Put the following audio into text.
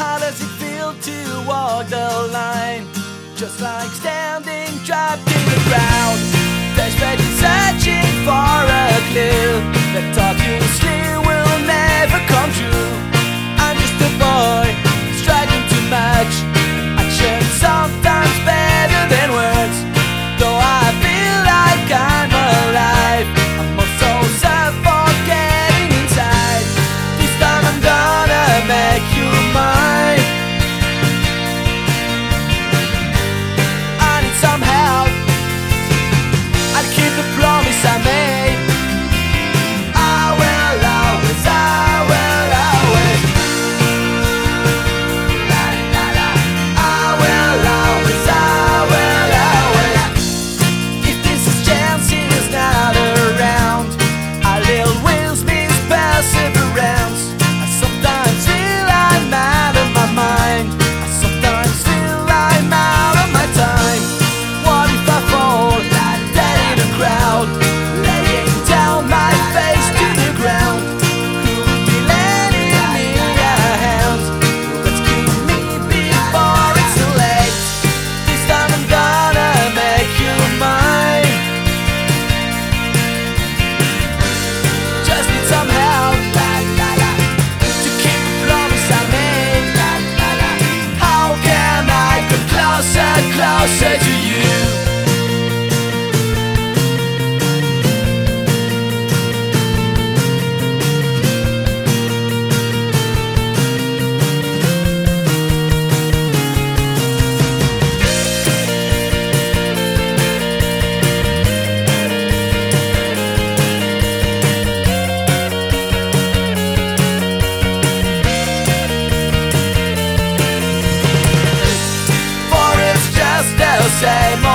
How does it feel to walk the line? Just like standing trapped in the ground, desperately searching for a clue that taught you still will never come true. I'm just a boy struggling to match action, sometimes better than words. Though I feel like I'm alive, I'm also suffocating inside. This time I'm gonna make you mine. I need some help. I'll keep the promise I made. I will always, I will always. La, la, la. I will always, I will always. If this is chance is not around, a little wills means perseverance. I sometimes feel I'm out of my mind. I sometimes feel I'm out of my time. What if I fall dead in a crowd, laying down my face to the ground? Who will be lending me a hand? Rescue me before it's too late. This time I'm gonna make you mine. Just need some help, to keep the promise I made. How can I come closer, closer to you? For it's just the same